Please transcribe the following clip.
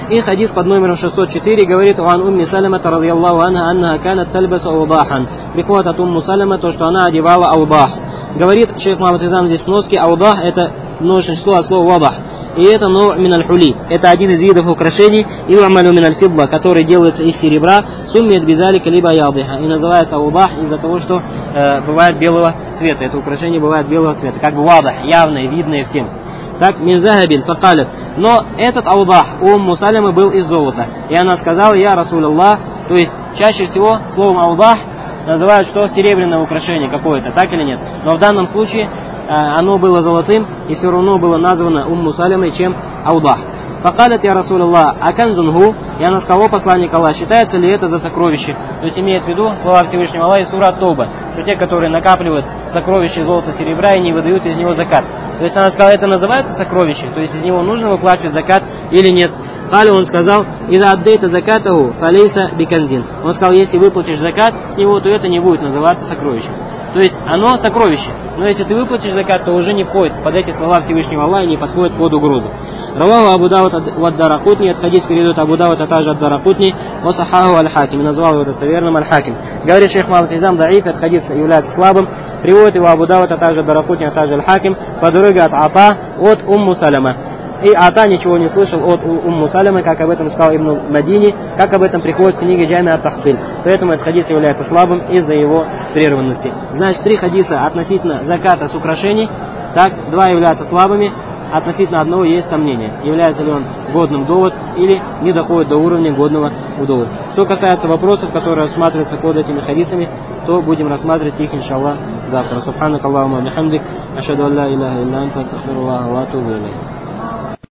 И хадис под номером 604 говорит: «Уан умми Салама радийаллаху анха аннаха канат тальбасу аудахан». Приходит от Умму Салама то, что она одевала аудах. Говорит шейх Мухаммад Изам здесь в сноске: аудах — это множественное число от слова вадах. И это миналь хули. Это один из видов украшений. И уамалю миналь фидла, который делается из серебра. Суммият бидалика либо ядиха. И называется аудах из-за того, что бывает белого цвета. Это украшение бывает белого цвета. Как бы вадах, явное, видное всем. Так, мин захабин факалят. Но этот аудах у Умму Саламы был из золота. И она сказала: я Расуль Аллах. То есть чаще всего словом аудах называют что? Серебряное украшение какое-то, так или нет? Но в данном случае оно было золотым, и все равно было названо Умму Саламой чем аудах. Факалят я Расуль Аллах аканзунху. И она сказала: о посланник Аллах, считается ли это за сокровище? То есть имеет в виду слова Всевышнего Аллаха из сура Ат-Тауба, что те, которые накапливают сокровища золота, серебра и не выдают из него закат. То есть она сказала: это называется сокровище, то есть из него нужно выплачивать закат или нет. Кали, он сказал: ида аддейта закатаху фалейса биканзин. Он сказал: если выплатишь закат с него, то это не будет называться сокровищем. То есть оно сокровище, но если ты выплатишь закат, то уже не входит под эти слова Всевышнего Аллаха и не подходит под угрозу. Раваху Абу Дауд ад-Даракутни, от хадис передает Абу Дауд, а также ад-Даракутни, васахаху аль-Хаким, назвал его достоверным аль-Хаким. Говорит шейх Мухаммад Изам даиф, этот хадис является слабым, приводит его Абу Дауд, а также ад-Даракутни, а также аль-Хаким, по дороге от Ата, от Умму Салама. И Ата ничего не слышал от Умму Саламы, как об этом сказал Ибн Мадини, как об этом приходит в книге Джами ат-Тахсиль. Поэтому этот хадис является слабым из-за его прерванности. Значит, 3 хадиса относительно заката с украшений, так, 2 являются слабыми, относительно одного есть сомнение, является ли он годным довод или не доходит до уровня годного довода. Что касается вопросов, которые рассматриваются под этими хадисами, то будем рассматривать их, иншаллах, завтра. Субханак Аллахумма бихамдик, ашхаду ан ла илляха илля анта, астагфируллаха ва атубу илейх.